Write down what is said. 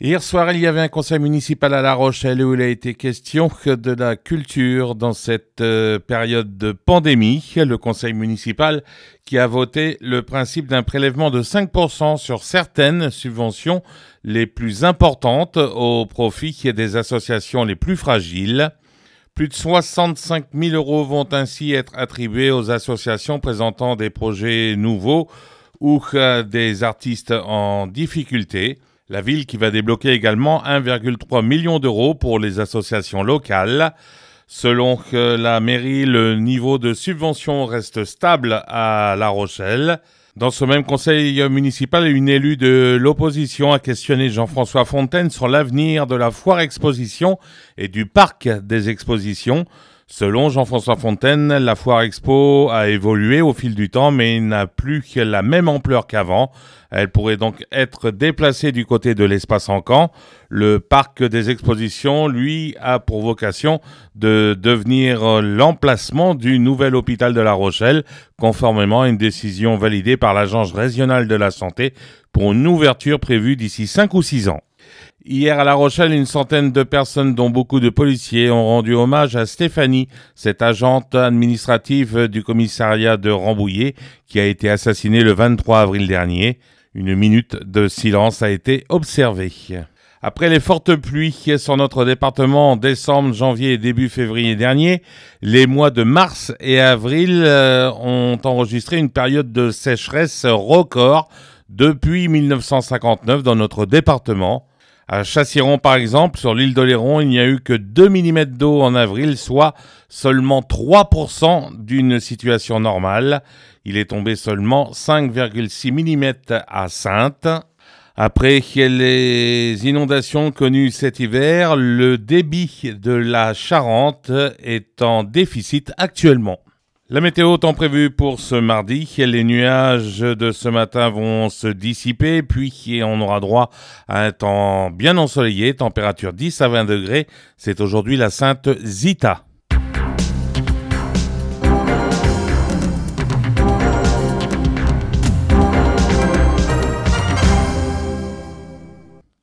Hier soir, il y avait un conseil municipal à La Rochelle où il a été question de la culture dans cette période de pandémie. Le conseil municipal qui a voté le principe d'un prélèvement de 5% sur certaines subventions les plus importantes au profit des associations les plus fragiles. Plus de 65 000 euros vont ainsi être attribués aux associations présentant des projets nouveaux ou des artistes en difficulté. La ville qui va débloquer également 1,3 million d'euros pour les associations locales. Selon la mairie, le niveau de subvention reste stable à La Rochelle. Dans ce même conseil municipal, une élue de l'opposition a questionné Jean-François Fontaine sur l'avenir de la foire exposition et du parc des expositions. Selon Jean-François Fontaine, la foire expo a évolué au fil du temps mais n'a plus la même ampleur qu'avant. Elle pourrait donc être déplacée du côté de l'espace Encan. Le parc des expositions, lui, a pour vocation de devenir l'emplacement du nouvel hôpital de La Rochelle, conformément à une décision validée par l'Agence régionale de la santé pour une ouverture prévue d'ici 5 ou 6 ans. Hier à La Rochelle, une centaine de personnes, dont beaucoup de policiers, ont rendu hommage à Stéphanie, cette agente administrative du commissariat de Rambouillet, qui a été assassinée le 23 avril dernier. Une minute de silence a été observée. Après les fortes pluies sur notre département en décembre, janvier et début février dernier, les mois de mars et avril ont enregistré une période de sécheresse record depuis 1959 dans notre département. À Chassiron, par exemple, sur l'île d'Oléron, il n'y a eu que 2 mm d'eau en avril, soit seulement 3% d'une situation normale. Il est tombé seulement 5,6 mm à Saintes. Après les inondations connues cet hiver, le débit de la Charente est en déficit actuellement. La météo tant prévue pour ce mardi, les nuages de ce matin vont se dissiper, puis on aura droit à un temps bien ensoleillé, température 10 à 20 degrés. C'est aujourd'hui la Sainte Zita.